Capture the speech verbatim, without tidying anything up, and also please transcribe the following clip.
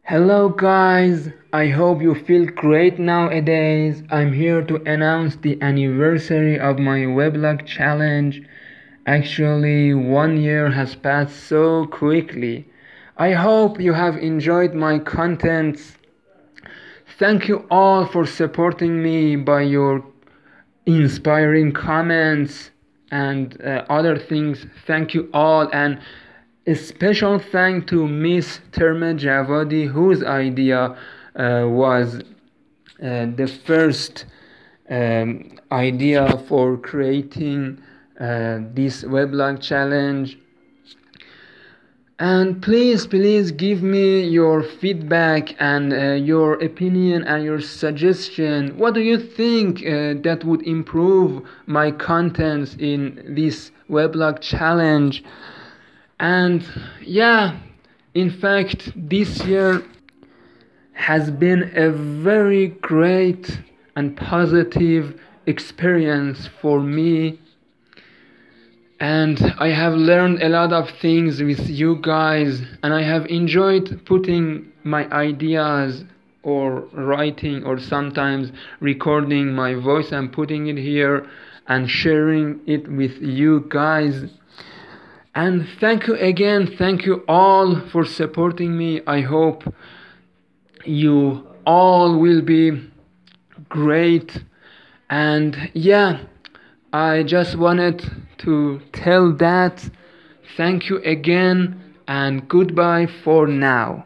Hello guys, I hope you feel great nowadays. I'm here to announce the anniversary of my weblog challenge. Actually, one year has passed so quickly. I hope you have enjoyed my contents. Thank you all for supporting me by your inspiring comments and uh, other things. Thank you all, and a special thank to Miss Terma Javadi, whose idea uh, was uh, the first um, idea for creating uh, this weblog challenge. And please, please give me your feedback and uh, your opinion and your suggestion. What do you think uh, that would improve my contents in this weblog challenge? And yeah, in fact, this year has been a very great and positive experience for me, and I have learned a lot of things with you guys, and I have enjoyed putting my ideas or writing or sometimes recording my voice and putting it here and sharing it with you guys. And thank you again, thank you all for supporting me. I hope you all will be great. And yeah, I just wanted to tell that. Thank you again, and goodbye for now.